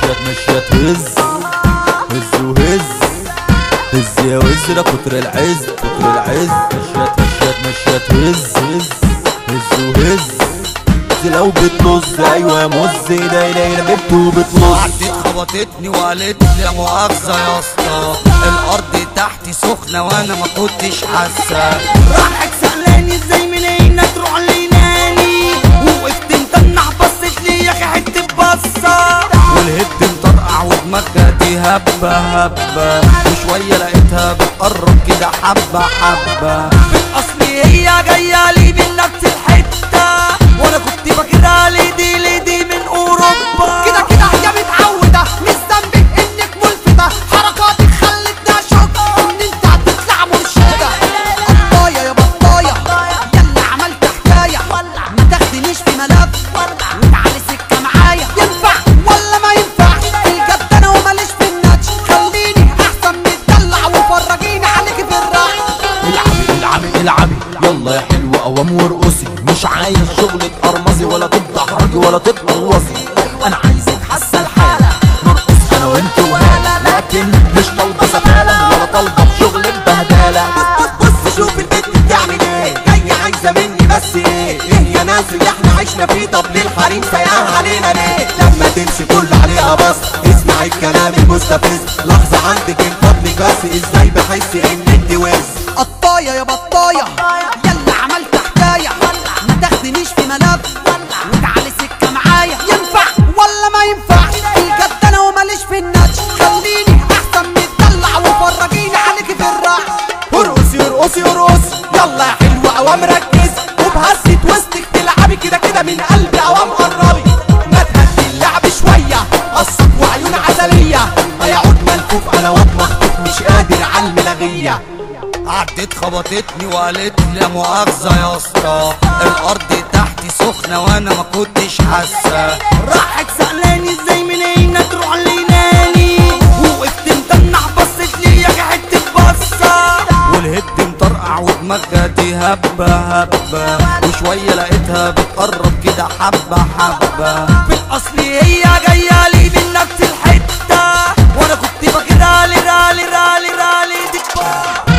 مشيت هز هز وهز هز يا وزرة كتر العز كتر العز مشيت هز هز هز وهز لو بتنص ايوه يا مز ايدينا بنت وبتنص. عدت خبطتني وقالت لي لا مؤاخذة يا اسطى الارض تحتي سخنة وانا ما كنتش حاسة. راحت سألاني ازاي منين تروح ليناني وقفت متنح بصت لي يا اخي حتة بصة والهد مطرقع ودماغها دي هبة هبة وشوية لقيتها بتقرب كده حبة حبة. في الاصل هي جاية لي من نفس الحتة وانا كنت فاكرها ليدي من اوروبا. كده هي متعودة مش ذنبك انك ملفتة حركاتك خلتني اشك ان انت هتطلع مرشدة. قطاية يا بطاية يلا عملت حكاية ما تاخدنيش في ملف وتعالي سكة معايا. ينفع ولا ما ينفعش الجد انا وماليش في النتش خليني احسن متدلع وفرجيني عليك في الراحة. العبي يلا يا حلوة قوام وارقصي مش عايز شغل تقرمزي ولا تتدحرجي ولا تتقوصي. انا عايزك حاسة الحالة نرقص انا وانت وهالة لكن مش طالبة سفالة ولا طالبة بشغل ببهدالة. بص شوف البنت بتعمل ايه جاية عايزة مني بس ايه يا ناس اللي احنا عشنا فيه طب ليه الحريم سايقاها علينا ليه؟ لما تمشي كل عليها بص اسمعي الكلام المستفز لحظة عندك من فضلك بس ازاي بحس ان انت وز. قطاية يا بطاية يلا عملت حكاية ما تاخدنيش في ملف وتعالي سكة معايا. ينفع ولا ما ينفعش الجد انا وماليش في النتش خليني احسن متدلع وفرجيني عليك في الراحة. ارقصي ارقصي ارقصي يلا يا حلوة قوام ركزي وبهزة وسطك تلعبي كده من قلبي قوام قربي. ما تهدي اللعب شوية قصك وعيون عسلية هيعود ملفوف انا مخطوف مش قادر على الملغية. عدت خبطتني وقالت لي لا مؤاخذة يا اسطى الارض تحتي سخنة وانا ما كنتش حاسة. راحت سألاني ازاي منين تروح ليناني وقفت متنح بصت لي يا اخي حتة بصة والهد مطرقع ودماغها دي هبة هبة وشوية لقيتها بتقرب كده حبة حبة. في الاصل هي جاية لي من نفس الحتة وانا كنت فاكرها رالي دي